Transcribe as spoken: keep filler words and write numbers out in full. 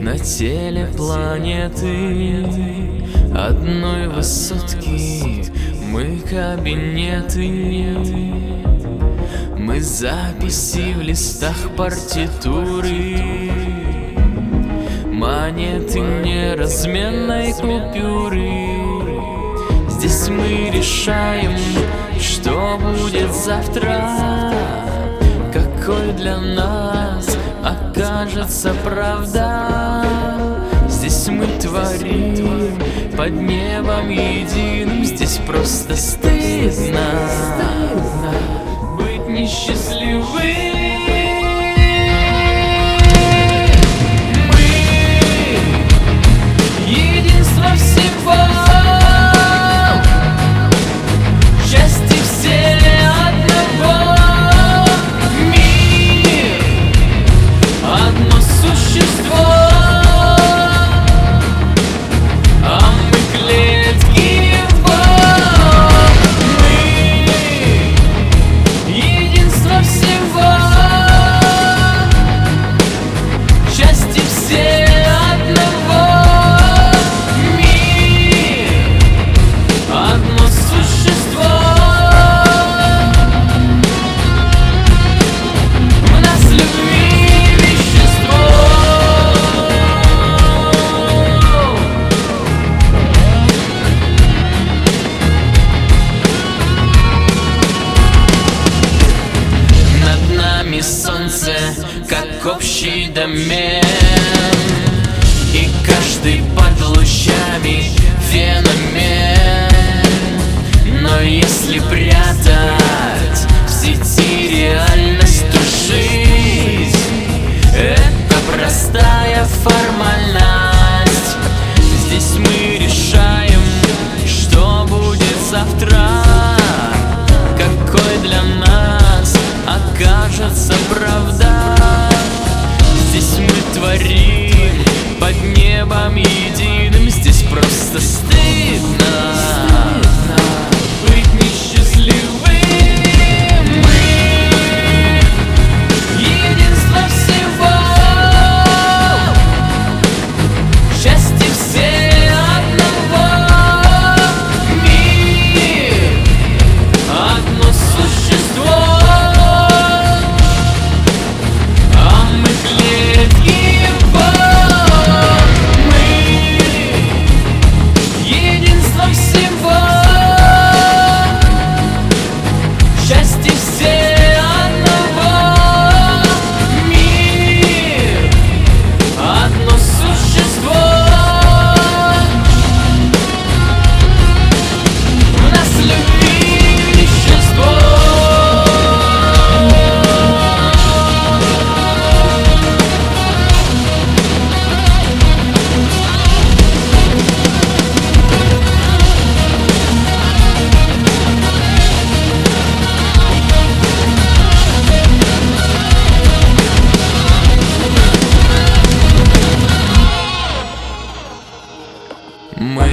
На теле планеты одной высотки мы кабинеты. Мы записи в листах партитуры, монеты неразменной купюры. Здесь мы решаем, что будет завтра, какой для нас окажется правда. Здесь мы творим под небом единым. Здесь просто стыдно быть несчастливым. Солнце, как общий домен, и каждый под лучами феномен. Но если прятать в сети реальность, то жизнь — это простая формальность. Здесь мы решаем, что будет завтра, какой для нас окажется правда. Здесь мы творим под небом единым. Здесь просто стыдно быть несчастливым. Мы единство всего, счастье все одного. Мир — одно существо. Мы